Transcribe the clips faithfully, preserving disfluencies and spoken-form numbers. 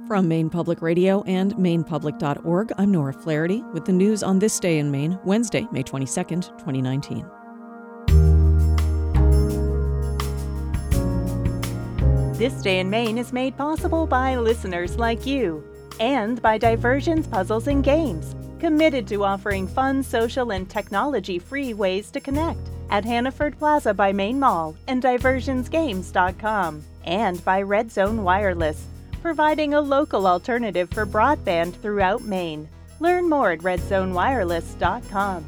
From Maine Public Radio and maine public dot org, I'm Nora Flaherty with the news on this day in Maine, Wednesday, May twenty-second, twenty nineteen. This Day in Maine is made possible by listeners like you and by Diversions Puzzles and Games, committed to offering fun, social, and technology-free ways to connect at Hannaford Plaza by Maine Mall and diversions games dot com, and by Red Zone Wireless, providing a local alternative for broadband throughout Maine. Learn more at red zone wireless dot com.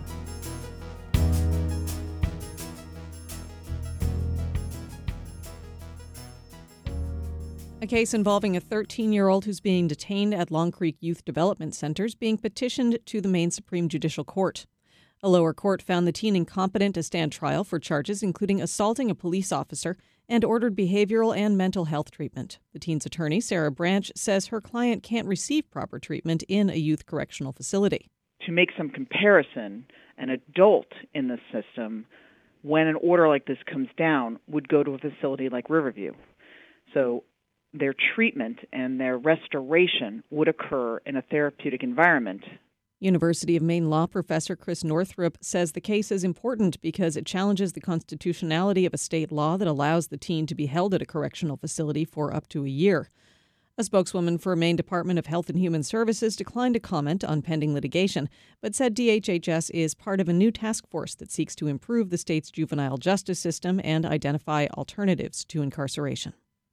A case involving a thirteen-year-old who's being detained at Long Creek Youth Development Center is being petitioned to the Maine Supreme Judicial Court. A lower court found the teen incompetent to stand trial for charges including assaulting a police officer and ordered behavioral and mental health treatment. The teen's attorney, Sarah Branch, says her client can't receive proper treatment in a youth correctional facility. To make some comparison, an adult in the system, when an order like this comes down, would go to a facility like Riverview. So their treatment and their restoration would occur in a therapeutic environment. University of Maine law professor Chris Northrup says the case is important because it challenges the constitutionality of a state law that allows the teen to be held at a correctional facility for up to a year. A spokeswoman for Maine Department of Health and Human Services declined to comment on pending litigation, but said D H H S is part of a new task force that seeks to improve the state's juvenile justice system and identify alternatives to incarceration.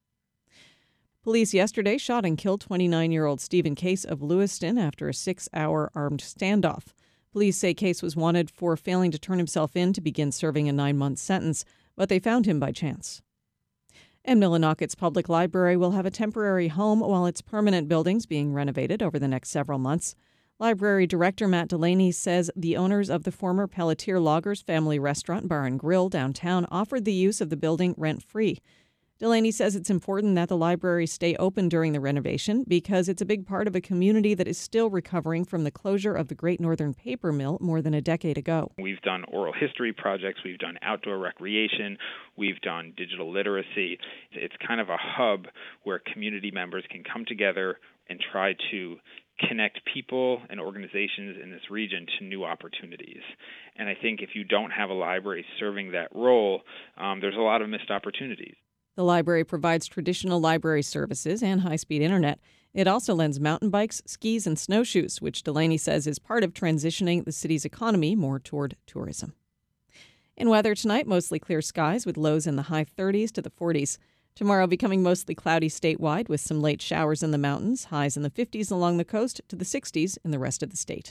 Police yesterday shot and killed twenty-nine-year-old Stephen Case of Lewiston after a six-hour armed standoff. Police say Case was wanted for failing to turn himself in to begin serving a nine-month sentence, but they found him by chance. And Millinocket's public library will have a temporary home while its permanent building's being renovated over the next several months. Library Director Matt Delaney says the owners of the former Pelletier Loggers Family Restaurant Bar and Grill downtown offered the use of the building rent-free. Delaney says it's important that the library stay open during the renovation because it's a big part of a community that is still recovering from the closure of the Great Northern Paper Mill more than a decade ago. We've done oral history projects, we've done outdoor recreation, we've done digital literacy. It's kind of a hub where community members can come together and try to connect people and organizations in this region to new opportunities. And I think if you don't have a library serving that role, um, there's a lot of missed opportunities. The library provides traditional library services and high-speed internet. It also lends mountain bikes, skis, and snowshoes, which Delaney says is part of transitioning the city's economy more toward tourism. In weather tonight, mostly clear skies with lows in the high thirties to the forties. Tomorrow becoming mostly cloudy statewide with some late showers in the mountains, highs in the fifties along the coast to the sixties in the rest of the state.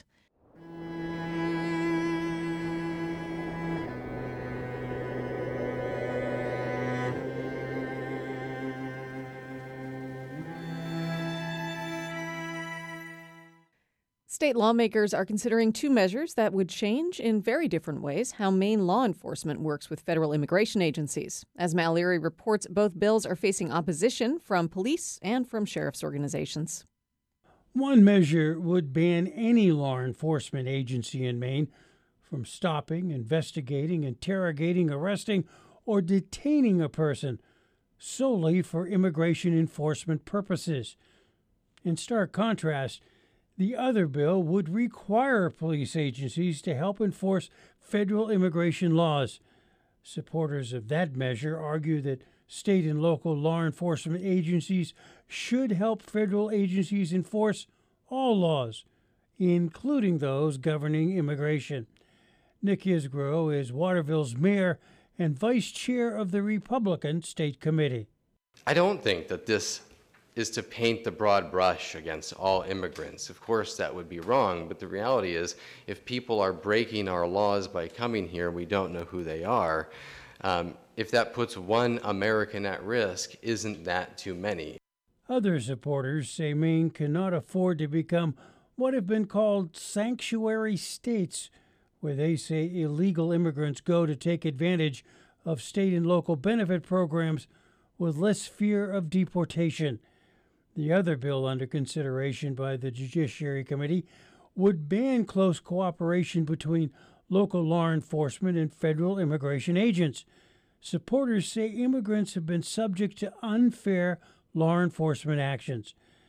State lawmakers are considering two measures that would change in very different ways how Maine law enforcement works with federal immigration agencies. As Mallory reports, both bills are facing opposition from police and from sheriff's organizations. One measure would ban any law enforcement agency in Maine from stopping, investigating, interrogating, arresting, or detaining a person solely for immigration enforcement purposes. In stark contrast, the other bill would require police agencies to help enforce federal immigration laws. Supporters of that measure argue that state and local law enforcement agencies should help federal agencies enforce all laws, including those governing immigration. Nick Yisgrow is Waterville's mayor and vice chair of the Republican State Committee. I don't think that this is to paint the broad brush against all immigrants. Of course, that would be wrong, but the reality is if people are breaking our laws by coming here, we don't know who they are. Um, if that puts one American at risk, isn't that too many? Other supporters say Maine cannot afford to become what have been called sanctuary states, where they say illegal immigrants go to take advantage of state and local benefit programs with less fear of deportation. The other bill under consideration by the Judiciary Committee would ban close cooperation between local law enforcement and federal immigration agents. Supporters say immigrants have been subject to unfair law enforcement actions.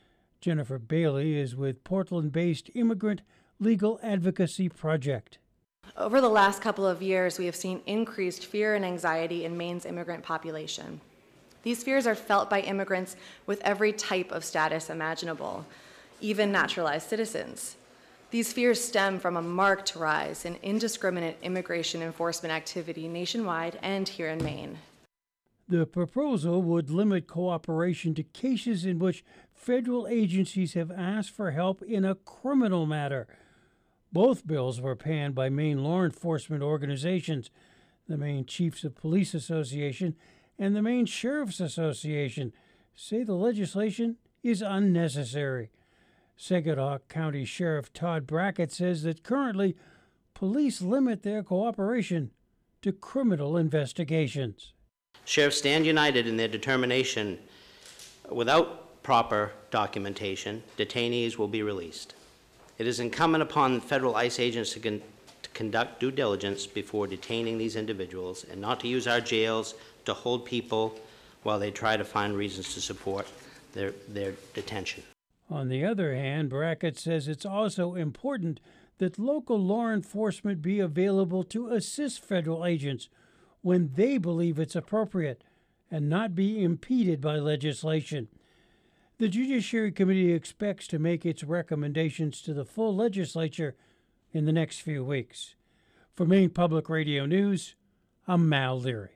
Jennifer Bailey is with Portland-based Immigrant Legal Advocacy Project. Over the last couple of years, we have seen increased fear and anxiety in Maine's immigrant population. These fears are felt by immigrants with every type of status imaginable, even naturalized citizens. These fears stem from a marked rise in indiscriminate immigration enforcement activity nationwide and here in Maine. The proposal would limit cooperation to cases in which federal agencies have asked for help in a criminal matter. Both bills were panned by Maine law enforcement organizations, the Maine Chiefs of Police Association and the Maine Sheriff's Association say the legislation is unnecessary. Saginaw County Sheriff Todd Brackett says that currently police limit their cooperation to criminal investigations. Sheriffs stand united in their determination without proper documentation, detainees will be released. It is incumbent upon federal ICE agents to, con- to conduct due diligence before detaining these individuals and not to use our jails to hold people while they try to find reasons to support their, their detention. On the other hand, Brackett says it's also important that local law enforcement be available to assist federal agents when they believe it's appropriate and not be impeded by legislation. The Judiciary Committee expects to make its recommendations to the full legislature in the next few weeks. For Maine Public Radio News, I'm Mal Leary.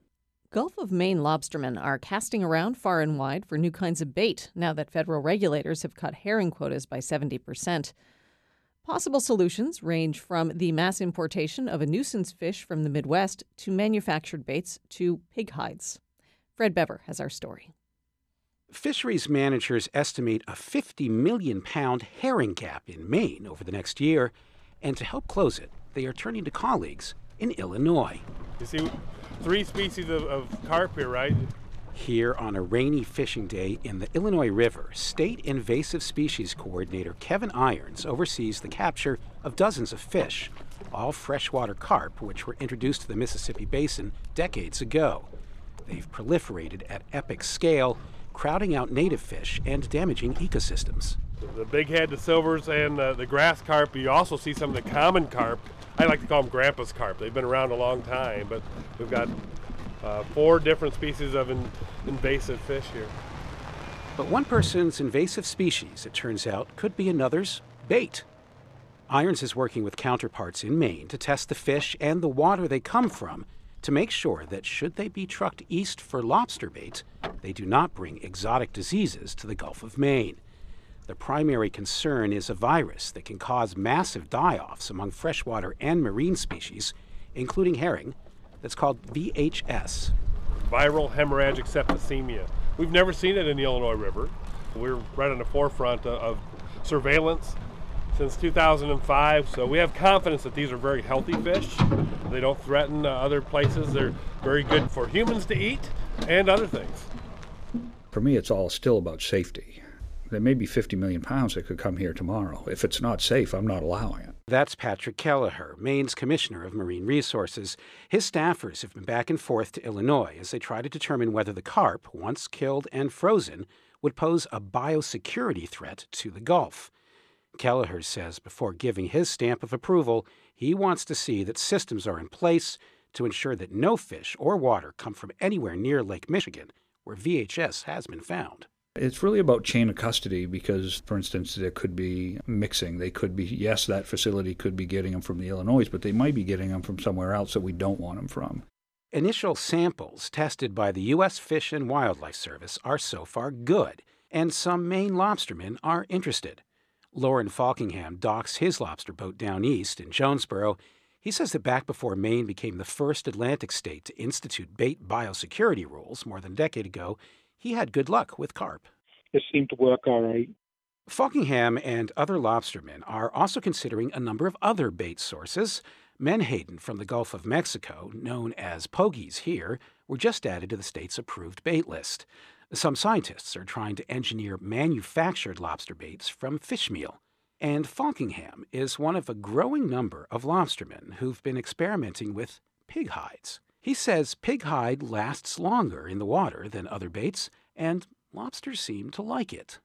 Gulf of Maine lobstermen are casting around far and wide for new kinds of bait now that federal regulators have cut herring quotas by seventy percent. Possible solutions range from the mass importation of a nuisance fish from the Midwest to manufactured baits to pig hides. Fred Bever has our story. Fisheries managers estimate a fifty million pound herring gap in Maine over the next year, and to help close it, they are turning to colleagues in Illinois. You see three species of, of carp here, right? Here on a rainy fishing day in the Illinois River, State Invasive Species Coordinator Kevin Irons oversees the capture of dozens of fish, all freshwater carp, which were introduced to the Mississippi Basin decades ago. They've proliferated at epic scale, crowding out native fish and damaging ecosystems. The big head, the silvers, and uh, the grass carp. You also see some of the common carp. I like to call them grandpa's carp. They've been around a long time, but we've got uh, four different species of in, invasive fish here. But one person's invasive species, it turns out, could be another's bait. Irons is working with counterparts in Maine to test the fish and the water they come from to make sure that should they be trucked east for lobster bait, they do not bring exotic diseases to the Gulf of Maine. The primary concern is a virus that can cause massive die-offs among freshwater and marine species, including herring, that's called V H S. Viral hemorrhagic septicemia. We've never seen it in the Illinois River. We're right on the forefront of surveillance since two thousand five, so we have confidence that these are very healthy fish. They don't threaten uh, other places. They're very good for humans to eat and other things. For me, it's all still about safety. There may be fifty million pounds that could come here tomorrow. If it's not safe, I'm not allowing it. That's Patrick Kelleher, Maine's Commissioner of Marine Resources. His staffers have been back and forth to Illinois as they try to determine whether the carp, once killed and frozen, would pose a biosecurity threat to the Gulf. Kelleher says before giving his stamp of approval, he wants to see that systems are in place to ensure that no fish or water come from anywhere near Lake Michigan, where V H S has been found. It's really about chain of custody because, for instance, there could be mixing. They could be, yes, that facility could be getting them from the Illinois, but they might be getting them from somewhere else that we don't want them from. Initial samples tested by the U S Fish and Wildlife Service are so far good, and some Maine lobstermen are interested. Lauren Falkingham docks his lobster boat down east in Jonesboro. He says that back before Maine became the first Atlantic state to institute bait biosecurity rules more than a decade ago, he had good luck with carp. It seemed to work all right. Falkingham and other lobstermen are also considering a number of other bait sources. Menhaden from the Gulf of Mexico, known as pogies here, were just added to the state's approved bait list. Some scientists are trying to engineer manufactured lobster baits from fish meal. And Falkingham is one of a growing number of lobstermen who've been experimenting with pig hides. He says pig hide lasts longer in the water than other baits, and lobsters seem to like it.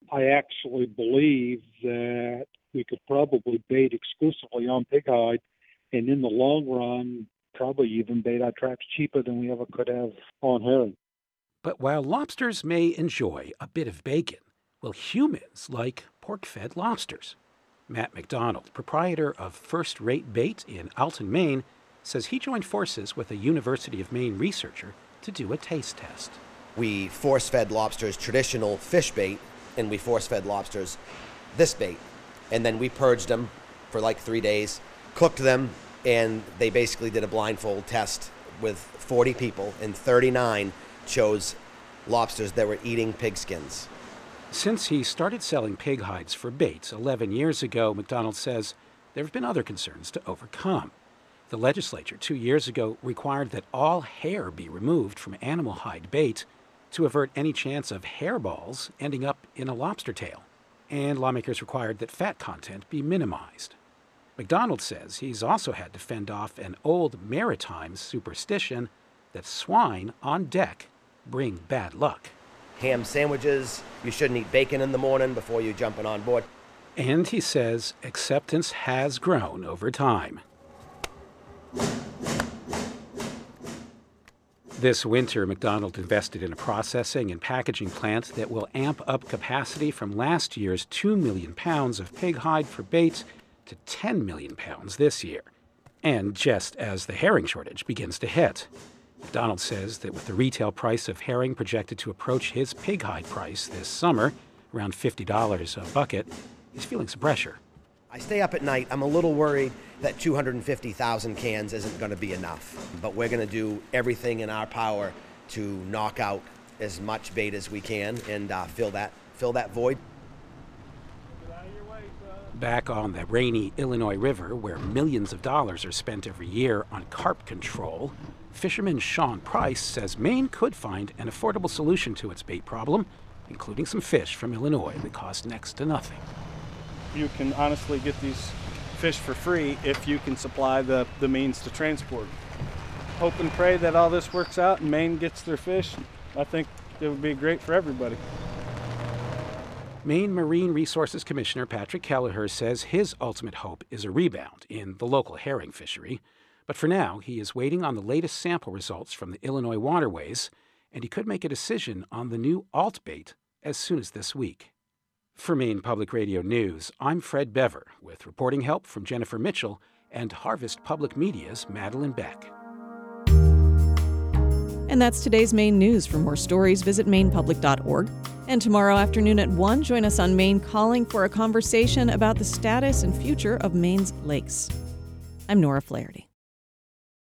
I actually believe that we could probably bait exclusively on pig hide, and in the long run, probably even bait our traps cheaper than we ever could have on herring. But while lobsters may enjoy a bit of bacon, will humans like pork-fed lobsters? Matt McDonald, proprietor of First Rate Bait in Alton, Maine, says he joined forces with a University of Maine researcher to do a taste test. We force-fed lobsters traditional fish bait, and we force-fed lobsters this bait. And then we purged them for like three days, cooked them, and they basically did a blindfold test with forty people, and thirty-nine chose lobsters that were eating pig skins. Since he started selling pig hides for bait eleven years ago, McDonald says there have been other concerns to overcome. The legislature two years ago required that all hair be removed from animal hide bait to avert any chance of hairballs ending up in a lobster tail. And lawmakers required that fat content be minimized. McDonald says he's also had to fend off an old maritime superstition that swine on deck bring bad luck. Ham sandwiches, you shouldn't eat bacon in the morning before you're jumping on board. And he says acceptance has grown over time. This winter, McDonald invested in a processing and packaging plant that will amp up capacity from last year's two million pounds of pig hide for bait to ten million pounds this year. And just as the herring shortage begins to hit, McDonald says that with the retail price of herring projected to approach his pig hide price this summer, around fifty dollars a bucket, he's feeling some pressure. I stay up at night. I'm a little worried that two hundred fifty thousand cans isn't going to be enough. But we're going to do everything in our power to knock out as much bait as we can and uh, fill that fill that void. Back on the rainy Illinois River, where millions of dollars are spent every year on carp control, fisherman Sean Price says Maine could find an affordable solution to its bait problem, including some fish from Illinois that cost next to nothing. You can honestly get these fish for free if you can supply the, the means to transport. Hope and pray that all this works out and Maine gets their fish. I think it would be great for everybody. Maine Marine Resources Commissioner Patrick Kelleher says his ultimate hope is a rebound in the local herring fishery. But for now, he is waiting on the latest sample results from the Illinois waterways, and he could make a decision on the new alt bait as soon as this week. For Maine Public Radio News, I'm Fred Bever, with reporting help from Jennifer Mitchell and Harvest Public Media's Madeline Beck. And that's today's Maine news. For more stories, visit maine public dot org. And tomorrow afternoon at one, join us on Maine Calling for a conversation about the status and future of Maine's lakes. I'm Nora Flaherty.